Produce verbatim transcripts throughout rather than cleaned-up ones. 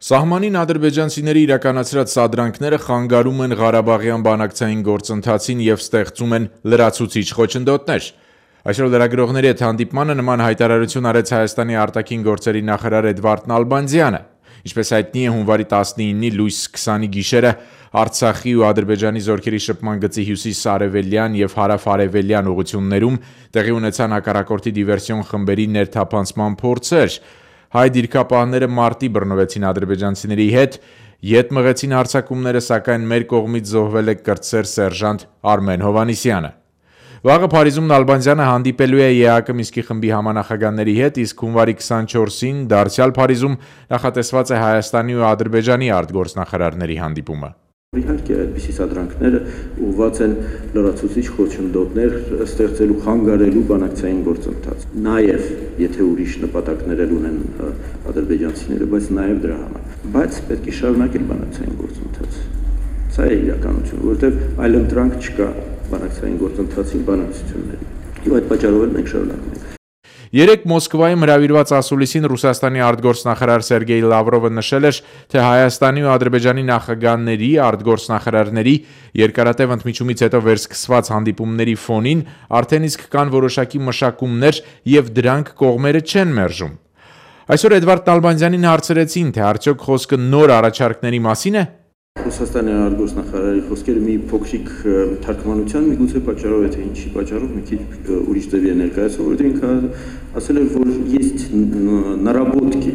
Սահմանին ադրբեջանցիների իրականացրած սադրանքները խանգարում են Ղարաբաղյան բանակցային գործընթացին և ստեղծում են լրացուցիչ խոչընդոտներ։ Այսօր լրագրողների հետ հանդիպմանը նման հայտարարություն արեց Հայաստանի արտաքին գործերի նախարար Էդվարդ Նալբանդյանը։ Ինչպես հայտնի է, հունվարի տասնինի լույս քսանի գիշերը Արցախի ու Ադրբեջանի զորքերի շփման գծի հյուսիս-արևելյան և հարավ-արևելյան ուղղություններում տեղի ունեցան հակառակորդի դիվերսիոն խմբերի ներթափանցման փորձեր։ Հայ դիրքապահները մարտի բռնվեցին ադրբեջանցիների հետ, ետ մղեցին հարձակումները, սակայն մեր կողմից զոհվել է կրտսեր սերժանտ Արմեն Հովհաննիսյանը։ Վաղը Փարիզում Նալբանդյանը հանդիպելու է ԵԱՀԿ Մինսկի խմբի համանախագահների հետ, իսկ հունվարի քսանչորսին դարձյալ Փարիզում նախատեսված է Հայաստանի ու Ադրբեջանի արտգործնախարարների հանդիպումը։ Իհարկե, այդպիսի սադրանքները ուղղված են լրացուցիչ խոչընդոտներ ստեղծելու, խանգարելու բանակցային գործընթաց։ Նաև, եթե ուրիշ նպատակներ ունեն ադրբեջանցիները, բայց նաև դրա համար։ Բայց պետք է շարունակել բանակցային գործընթաց։ Սա է իրականությունը, որովհետև այլ ընտրանք չկա բանակցային գործընթացի բանակցությունների։ Եվ այդ պատճառով էլ մենք շարունակում ենք։ Երեկ Մոսկվայում հրավիրված ասուլիսին Ռուսաստանի արտգործնախարար Սերգեյ Լավրովը նշել էր, թե Հայաստանի ու Ադրբեջանի նախագահների, արտգործնախարարների երկարատև ընդմիջումից հետո վերսկսված հանդիպումների ֆոնին արդեն իսկ կան որոշակի մշակումներ և դրանք կողմերը չեն մերժում։ Այսօր Էդվարդ Նալբանդյանին հարցրեցին, թե արդյոք խոսքը նոր առաջարկների մասին է։ Ռուսաստանի արտգործնախարարի խոսքերը մի փոքրիկ թարգմանության միգուցե պատճառով է, թե ինչի պատճառով մի քիչ ուրիշ ձևի է ներկայացնում, որովհետև ինքը ասել է, որ есть наработки,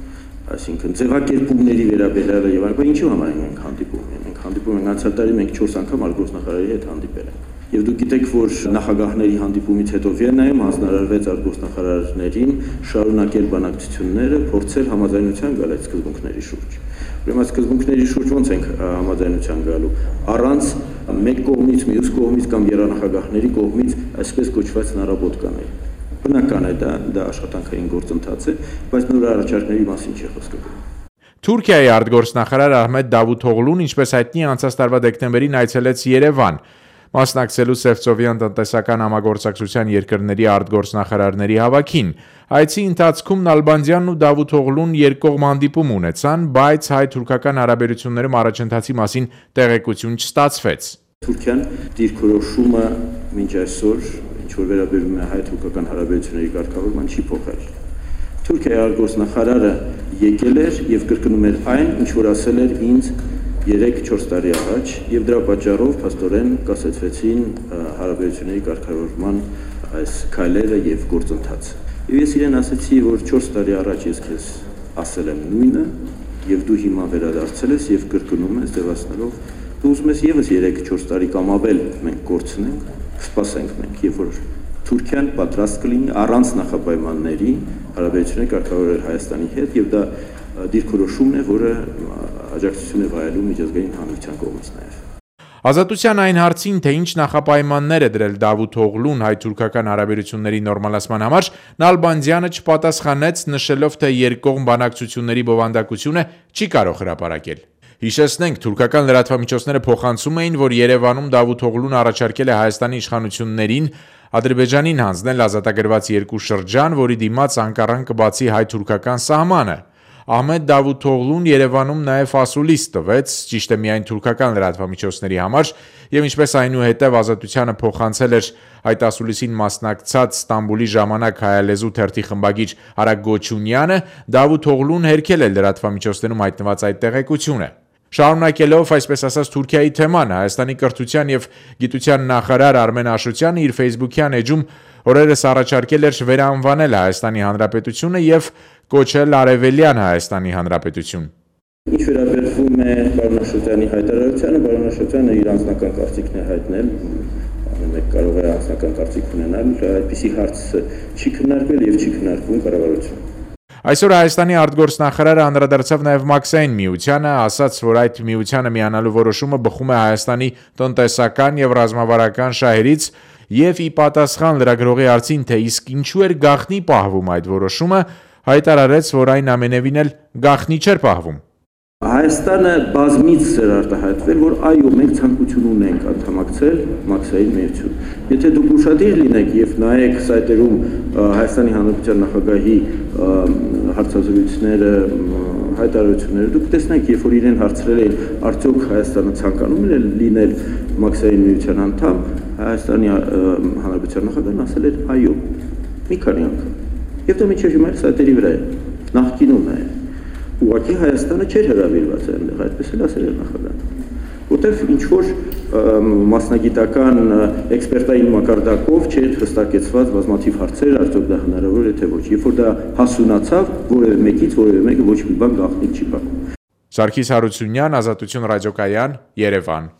այսինքն ձևակերպումների վերաբերյալ եւ այլն, ինչու համար ենք հանդիպում ենք, մենք հանդիպում ենք անցյալ տարի մենք չորս անգամ արտգործնախարարի հետ հանդիպել ենք։ Եվ դուք գիտեք, որ նախագահների հանդիպումից հետո Վիեննայում հանձնարարվեց արտգործնախարարներին շարունակել բանակցությունները, փորձել համաձայնության գալ այդ սկզբունքների շուրջ։ Ուրեմն սկզբունքների շուրջ ոնց ենք համաձայնության գալու, առանց մեկ կողմից, մյուս կողմից կամ եռանախագահների կողմից այսպես կոչված նարաբոտկաներ։ Բնական է դա, դա աշխատանքային գործընթաց է, բայց նոր առաջարկների մասին չի խոսքը։ Թուրքիայի արտգործնախարար Ահմեդ Դավութօղլուն, ինչպես հայտնի է, անցած տարվա դեկտեմբերին այցելեց Երևան, մասնակցելու Սևծովյան տնտեսական համագործակցության երկրների արտգործնախարարների հավաքին։ Այցի ընթացքում Նալբանդյանն ու Դավութօղլուն երկկողմ հանդիպում ունեցան, բայց հայ-թուրքական հարաբերություններում առաջընթացի մասին տեղեկություն չստացվեց։ Թուրքիան դիրքորոշումը մինչ այսօր, ինչ որ վերաբերում է հայ-թուրքական հարաբերությունների կարգավորման, չի փոխել։ Թուրքիայի արտգործնախարարը եկել էր եւ կրկնում էր այն, ինչ որ ասել էր ինձ երեք-չորս տարի առաջ, եւ դրա պատճառով փաստորեն կասեցվեցին հարաբերությունների կարգավորման այս քայլերը եւ գործընթացը։ Եվ ես իրեն ասացի, որ չորս տարի առաջ ես քեզ ասել եմ նույնը, եւ դու հիմա վերադարձել ես եւ կրկնում ես ձևացնելով, դու ուզում ես եւս երեք-չորս տարի կամ ավել մենք կորցնենք, կսպասենք մենք, երբ որ Թուրքիան պատրաստ կլինի առանց նախապայմանների հարաբերություններ կարգավորել Հայաստանի հետ, եւ դա դիրքորոշումն է, որը աջակցություն է վայելում միջազգային հանրության կողմից նաև։ Ազատության այն հարցին, թե ինչ նախապայմաններ է դրել Դավութօղլուն հայ-թուրքական հարաբերությունների նորմալացման համար, Նալբանդյանը չպատասխանեց, նշելով, թե երկկողմ բանակցությունների բովանդակությունը չի կարող հրապարակել։ Հիշեցնենք, թուրքական լրատվամիջոցները փոխանցում էին, որ Երևանում Դավութօղլուն առաջարկել է Հայաստանի իշխանություններին Ադրբեջանին հանձնել ազատագրված երկու շրջան, որի դիմաց Անկարան կբացի հայ-թուրքական սահմանը։ Ահմեդ Դավութօղլուն Երևանում նաև ասուլիս տվեց, ճիշտ է միայն թուրքական լրատվամիջոցների համար, եւ ինչպես այնուհետև Ազատությանը փոխանցել էր այդ ասուլիսին մասնակցած Ստամբուլի ժամանակ հայալեզու թերթի խմբագիր Արագ Գոչունյանը, Դավութօղլուն հերքել է լրատվամիջոցներում հայտնված այդ տեղեկությունը։ Շարունակելով, այսպես ասած, Թուրքիայի թեման, Հայաստանի կրթության եւ գիտության նախարար Արմեն Աշոտյանը իր Facebook-յան էջում օրերս առաջարկել էր վերանվանել Հայաստանի Հանրապետությունը եւ կոչել Արևելյան Հայաստանի Հանրապետություն։ Ինչ վերաբերվում է պարոն Աշոտյանի հայտարարությանը, պարոն Աշոտյանը իր անձնական կարծիքն է հայտնել, ամեն կարող է անձնական կարծիք ունենալ, այդպիսի հարց չի քննարկվել եւ չի քննարկվում կառավարությունում։ Այսօր Հայաստանի արտգործնախարարը անդրադարձավ նաև Մաքսային միությանը, ասաց, որ այդ միությանը միանալու որոշումը բխում է Հայաստանի տնտեսական եւ ռազմավարական շահերից եւ ի պատասխան լրագրողի հարցին, թե իսկ ինչու էր գաղտնի պահվում այդ որոշումը, հայտարարեց, որ այն ամենևին էլ գաղտնի չէր պահվում։ Հայաստանը բազմից էր արտահայտվել, որ այո, մենք ցանկություն ունենք անդամակցել Մաքսային միություն։ Եթե դուք ուշադիր լինեք եւ նայեք սայթերում Հայաստանի Հանրապետության նախագահի հարցազրույցները հայտարարությունները դուք տեսնեք, երբ որ իրեն հարցրել էին, արդյոք Հայաստանը ցանկանում է լինել Մաքսային միության անդամ, Հայաստանի Հանրապետության նախագահն ասել էր այո, մի քանի անգամ։ Եվ դա մինչև հիմա սայթերի վրա է, նախկինում է։ Ուղղակի Հայաստանը չէր հրավիրված այնտեղ, այդպես էլ ասել էր նախագահը։ Որտեվ ինչ որ մասնագիտական էքսպերտային մակարդակով չէր հստակեցված բազմաթիվ հարցեր, արդյոք դա հնարավոր է թե ոչ։ Երբ որ դա հասունացավ, որևէ մեկից որևէ մեկը ոչ մի բան գաղտնիք չի բացում։ Սարգիս Հարությունյան, Ազատություն ռադիոկայան, Երևան։